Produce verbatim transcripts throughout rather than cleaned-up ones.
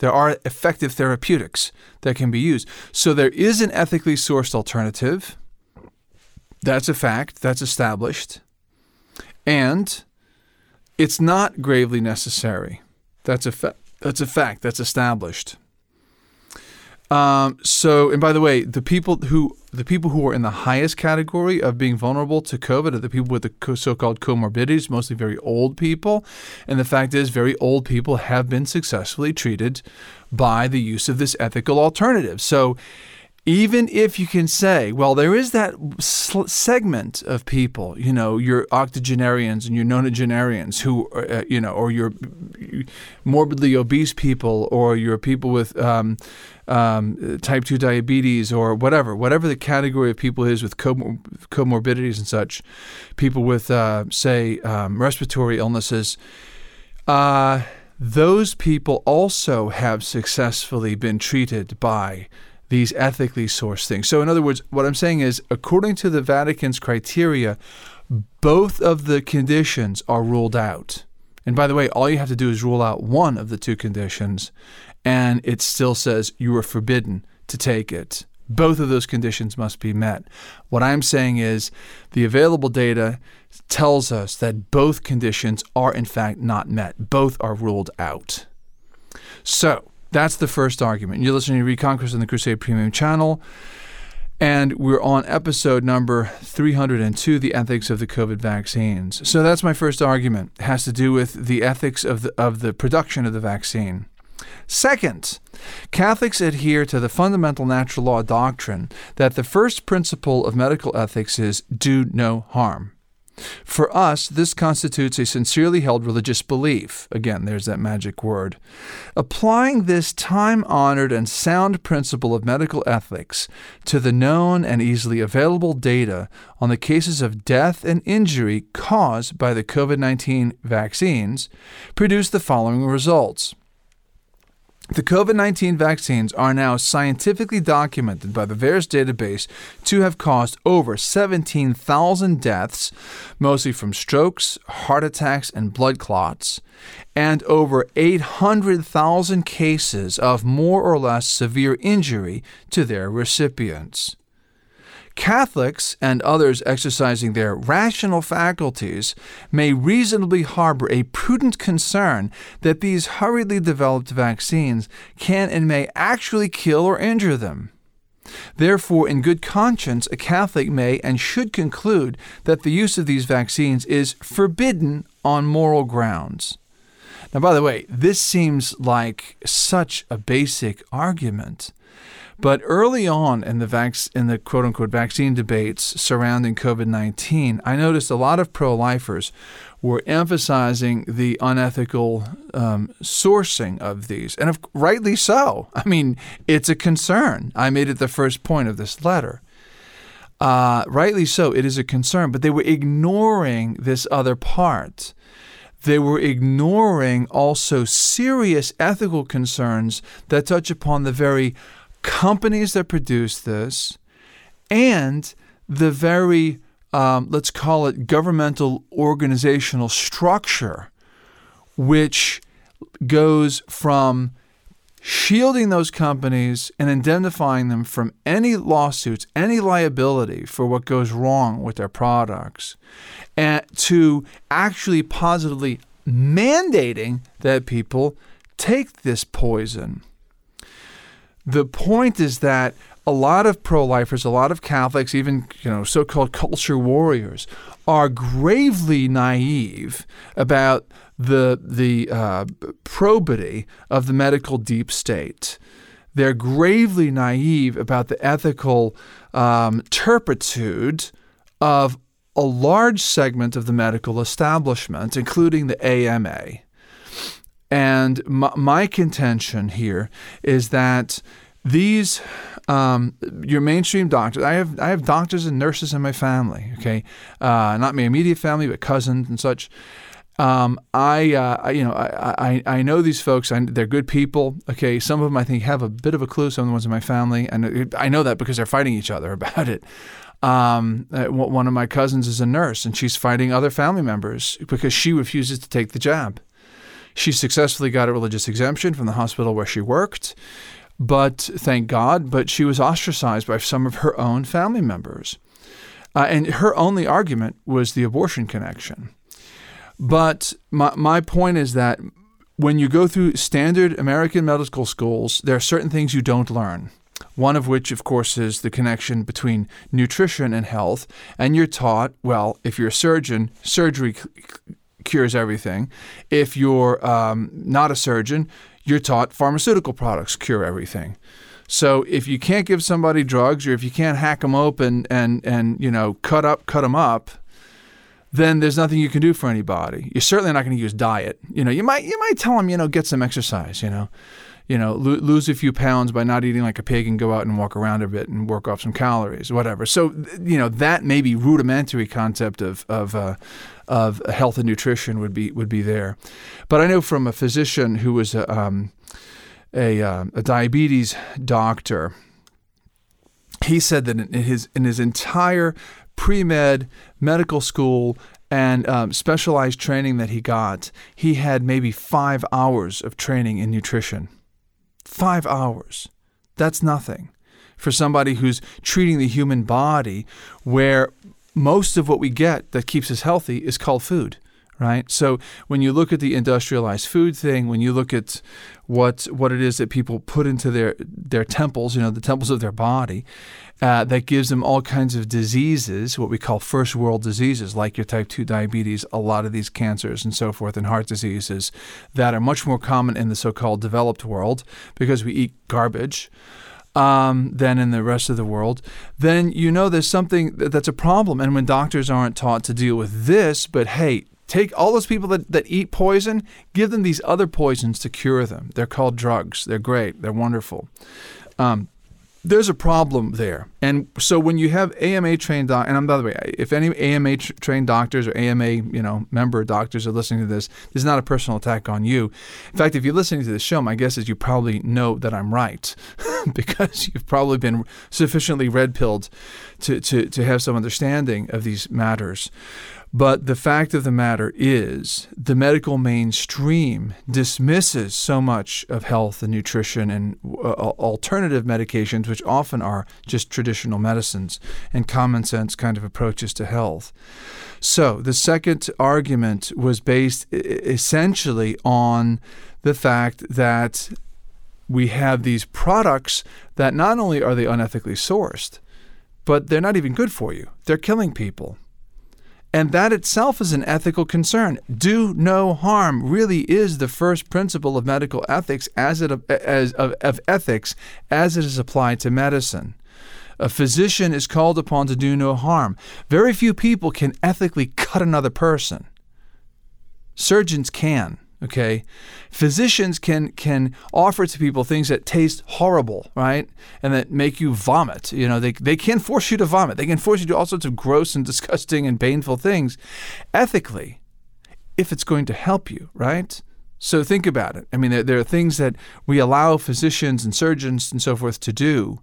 There are effective therapeutics that can be used. So there is an ethically sourced alternative. That's a fact. That's established. And it's not gravely necessary. That's a fa- that's a fact. That's established. Um, so, and by the way, the people who the people who are in the highest category of being vulnerable to COVID are the people with the so-called comorbidities, mostly very old people. And the fact is, very old people have been successfully treated by the use of this ethical alternative. So, even if you can say, well, there is that segment of people, you know, your octogenarians and your nonagenarians who, uh, you know, or your morbidly obese people, or your people with um, um, type two diabetes, or whatever, whatever the category of people is with comor- comorbidities and such, people with, uh, say, um, respiratory illnesses, uh, those people also have successfully been treated by these ethically sourced things. So in other words, what I'm saying is, according to the Vatican's criteria, both of the conditions are ruled out. And by the way, all you have to do is rule out one of the two conditions, and it still says you are forbidden to take it. Both of those conditions must be met. What I'm saying is, the available data tells us that both conditions are in fact not met. Both are ruled out. So, that's the first argument. You're listening to Reconquest on the Crusade Premium Channel, and we're on episode number three hundred two, The Ethics of the COVID Vaccines. So that's my first argument. It has to do with the ethics of the, of the production of the vaccine. Second, Catholics adhere to the fundamental natural law doctrine that the first principle of medical ethics is do no harm. For us, this constitutes a sincerely held religious belief. Again, there's that magic word. Applying this time-honored and sound principle of medical ethics to the known and easily available data on the cases of death and injury caused by the COVID nineteen vaccines produced the following results. The COVID nineteen vaccines are now scientifically documented by the VAERS database to have caused over seventeen thousand deaths, mostly from strokes, heart attacks, and blood clots, and over eight hundred thousand cases of more or less severe injury to their recipients. Catholics and others exercising their rational faculties may reasonably harbor a prudent concern that these hurriedly developed vaccines can and may actually kill or injure them. Therefore, in good conscience, a Catholic may and should conclude that the use of these vaccines is forbidden on moral grounds. Now, by the way, this seems like such a basic argument. But early on in the vac- in the quote-unquote vaccine debates surrounding COVID nineteen, I noticed a lot of pro-lifers were emphasizing the unethical um, sourcing of these. And of, rightly so. I mean, it's a concern. I made it the first point of this letter. Uh, rightly so, it is a concern. But they were ignoring this other part. They were ignoring also serious ethical concerns that touch upon the very companies that produce this and the very, um, let's call it governmental organizational structure, which goes from shielding those companies and indemnifying them from any lawsuits, any liability for what goes wrong with their products, and to actually positively mandating that people take this poison. The point is that a lot of pro-lifers, a lot of Catholics, even you know so-called culture warriors, are gravely naive about the the uh, probity of the medical deep state. They're gravely naive about the ethical um, turpitude of a large segment of the medical establishment, including the A M A. And my, my contention here is that these, um, your mainstream doctors, I have I have doctors and nurses in my family, okay, uh, not my immediate family, but cousins and such. Um, I, uh, I, you know, I, I, I know these folks. I, they're good people. Okay, some of them I think have a bit of a clue. Some of the ones in my family, and I know that because they're fighting each other about it. Um, one of my cousins is a nurse, and she's fighting other family members because she refuses to take the jab. She successfully got a religious exemption from the hospital where she worked, but thank God, but she was ostracized by some of her own family members. Uh, and her only argument was the abortion connection. But my, my point is that when you go through standard American medical schools, there are certain things you don't learn. One of which, of course, is the connection between nutrition and health. And you're taught, well, if you're a surgeon, surgery c- cures everything. If you're um, not a surgeon, you're taught pharmaceutical products cure everything. So if you can't give somebody drugs, or if you can't hack them open and, and you know, cut up, cut them up, then there's nothing you can do for anybody. You're certainly not going to use diet. You know, you might you might tell them, you know, get some exercise, you know. You know, lo- lose a few pounds by not eating like a pig and go out and walk around a bit and work off some calories, whatever. So, you know, that maybe rudimentary concept of of uh, of health and nutrition would be would be there. But I know from a physician who was a um, a, uh, a diabetes doctor, he said that in his in his entire pre-med medical school and um, specialized training that he got, he had maybe five hours of training in nutrition. Five hours. That's nothing for somebody who's treating the human body, where most of what we get that keeps us healthy is called food, right? So when you look at the industrialized food thing, when you look at what what it is that people put into their their temples, you know, the temples of their body, uh, that gives them all kinds of diseases, what we call first world diseases, like your type two diabetes, a lot of these cancers and so forth, and heart diseases that are much more common in the so-called developed world because we eat garbage um, than in the rest of the world, then you know there's something that's a problem. And when doctors aren't taught to deal with this, but hey, take all those people that, that eat poison, give them these other poisons to cure them. They're called drugs. They're great. They're wonderful. Um, there's a problem there. And so when you have A M A-trained doc, and by the way, if any A M A-trained doctors or A M A, you know, member doctors are listening to this, this is not a personal attack on you. In fact, if you're listening to this show, my guess is you probably know that I'm right because you've probably been sufficiently red-pilled to, to, to have some understanding of these matters. But the fact of the matter is the medical mainstream dismisses so much of health and nutrition and uh, alternative medications, which often are just traditional medicines and common sense kind of approaches to health. So the second argument was based essentially on the fact that we have these products that not only are they unethically sourced, but they're not even good for you. They're killing people. And that itself is an ethical concern. Do no harm really is the first principle of medical ethics as it as of, of ethics as it is applied to medicine. A physician is called upon to do no harm. Very few people can ethically cut another person. Surgeons can. Okay, physicians can can offer to people things that taste horrible, right, and that make you vomit. You know, they they can force you to vomit. They can force you to do all sorts of gross and disgusting and painful things, ethically, if it's going to help you, right? So think about it. I mean, there, there are things that we allow physicians and surgeons and so forth to do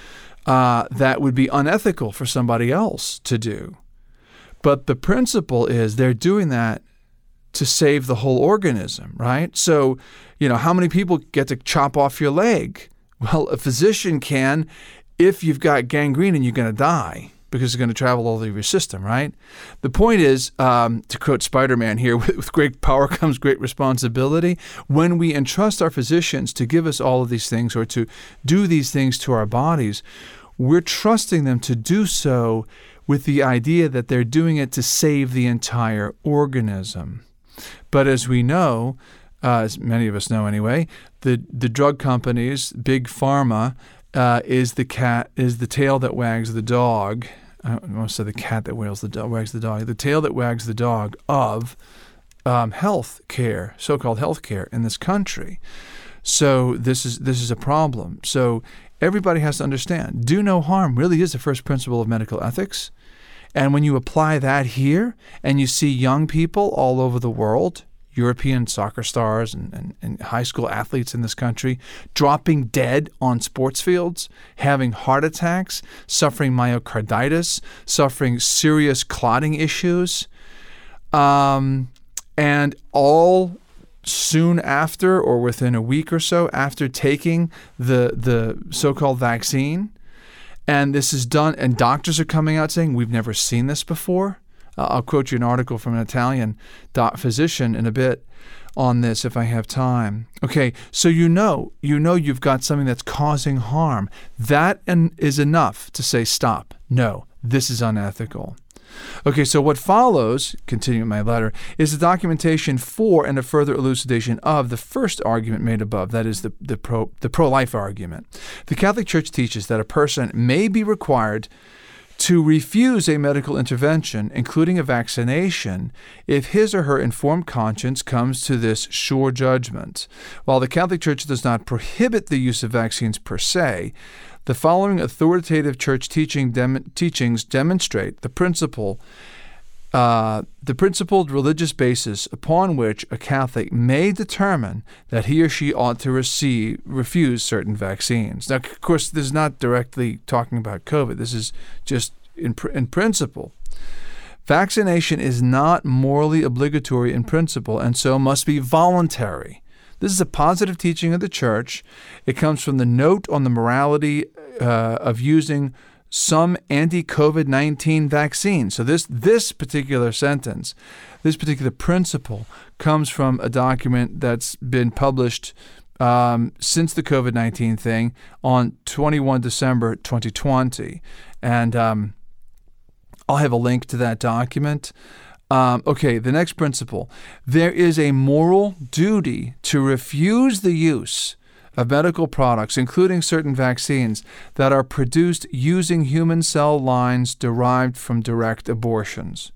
uh, that would be unethical for somebody else to do. But the principle is they're doing that to save the whole organism, right? So, you know, how many people get to chop off your leg? Well, a physician can if you've got gangrene and you're going to die because it's going to travel all over your system, right? The point is, um, to quote Spider-Man here, with great power comes great responsibility. When we entrust our physicians to give us all of these things or to do these things to our bodies, we're trusting them to do so with the idea that they're doing it to save the entire organism. But as we know, uh, as many of us know anyway, the, the drug companies, big pharma, uh, is the cat is the tail that wags the dog. I don't want to say the cat that wags the dog, wags the dog. The tail that wags the dog of um, health care, so-called health care in this country. So this is this is a problem. So everybody has to understand: do no harm really is the first principle of medical ethics. And when you apply that here and you see young people all over the world, European soccer stars and, and, and high school athletes in this country, dropping dead on sports fields, having heart attacks, suffering myocarditis, suffering serious clotting issues, um, and all soon after or within a week or so after taking the the so-called vaccine. And this is done, and doctors are coming out saying, we've never seen this before. Uh, I'll quote you an article from an Italian doc physician in a bit on this if I have time. Okay, so you know, you know you've got something that's causing harm. That en- is enough to say, stop. No, this is unethical. Okay, so what follows, continuing my letter, is the documentation for and a further elucidation of the first argument made above, that is the, the, pro, the pro-life argument. The Catholic Church teaches that a person may be required to refuse a medical intervention, including a vaccination, if his or her informed conscience comes to this sure judgment. While the Catholic Church does not prohibit the use of vaccines per se, the following authoritative church teaching dem- teachings demonstrate the principle, uh, the principled religious basis upon which a Catholic may determine that he or she ought to receive refuse certain vaccines. Now, of course, this is not directly talking about COVID. This is just in, pr- in principle. Vaccination is not morally obligatory in principle and so must be voluntary. This is a positive teaching of the Church. It comes from the note on the morality uh, of using some anti-COVID nineteen vaccine. So this this particular sentence, this particular principle, comes from a document that's been published um, since the COVID nineteen thing on twenty-first December twenty twenty. And um, I'll have a link to that document. Um, okay, the next principle. There is a moral duty to refuse the use of medical products, including certain vaccines, that are produced using human cell lines derived from direct abortions.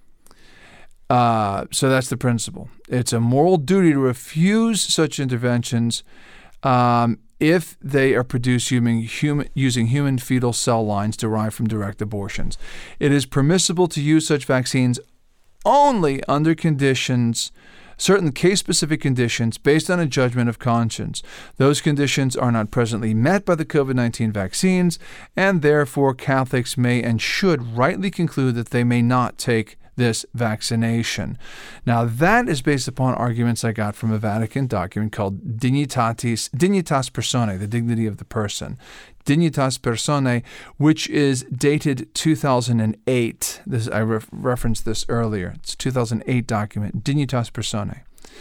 Uh, so that's the principle. It's a moral duty to refuse such interventions um, if they are produced using human, using human fetal cell lines derived from direct abortions. It is permissible to use such vaccines only under conditions, certain case-specific conditions based on a judgment of conscience. Those conditions are not presently met by the COVID nineteen vaccines, and therefore Catholics may and should rightly conclude that they may not take this vaccination. Now, that is based upon arguments I got from a Vatican document called Dignitatis, Dignitas Personae, the dignity of the person. Dignitas Personae, which is dated two thousand eight. This I re- referenced this earlier. It's a two thousand eight document, Dignitas Personae.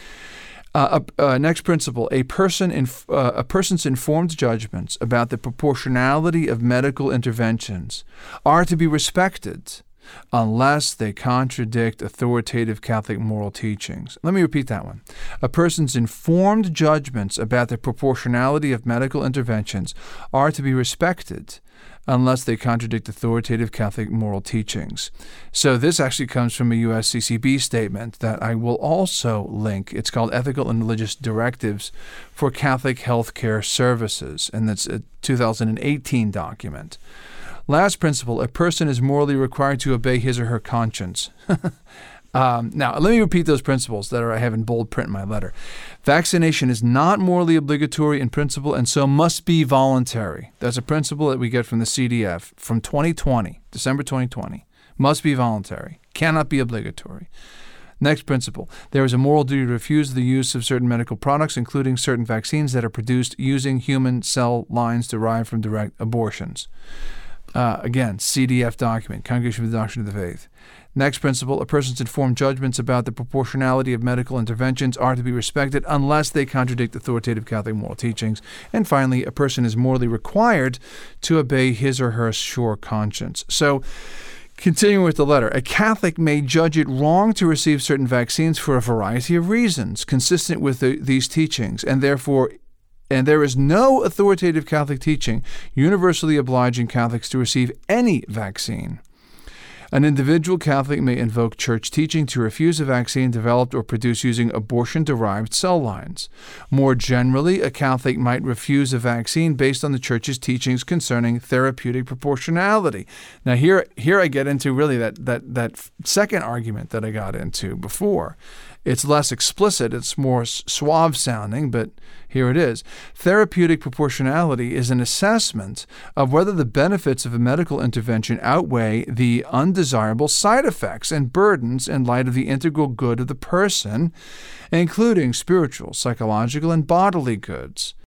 Uh, uh, next principle: a person inf- uh, a person's informed judgments about the proportionality of medical interventions are to be respected unless they contradict authoritative Catholic moral teachings. Let me repeat that one. A person's informed judgments about the proportionality of medical interventions are to be respected unless they contradict authoritative Catholic moral teachings. So this actually comes from a U S C C B statement that I will also link. It's called Ethical and Religious Directives for Catholic Healthcare Services, and that's a two thousand eighteen document. Last principle, a person is morally required to obey his or her conscience. um, now, let me repeat those principles that are, I have in bold print in my letter. Vaccination is not morally obligatory in principle and so must be voluntary. That's a principle that we get from the C D F from twenty twenty, December twenty twenty. Must be voluntary, cannot be obligatory. Next principle, there is a moral duty to refuse the use of certain medical products, including certain vaccines that are produced using human cell lines derived from direct abortions. Uh, again, C D F document, Congregation for the Doctrine of the Faith. Next principle, a person's informed judgments about the proportionality of medical interventions are to be respected unless they contradict authoritative Catholic moral teachings. And finally, a person is morally required to obey his or her sure conscience. So, continuing with the letter, a Catholic may judge it wrong to receive certain vaccines for a variety of reasons consistent with the, these teachings, and therefore And there is no authoritative Catholic teaching universally obliging Catholics to receive any vaccine. An individual Catholic may invoke church teaching to refuse a vaccine developed or produced using abortion-derived cell lines. More generally, a Catholic might refuse a vaccine based on the Church's teachings concerning therapeutic proportionality. Now, here, here I get into really that that that second argument that I got into before. It's less explicit, it's more suave sounding, but here it is. Therapeutic proportionality is an assessment of whether the benefits of a medical intervention outweigh the undesirable side effects and burdens in light of the integral good of the person, including spiritual, psychological, and bodily goods.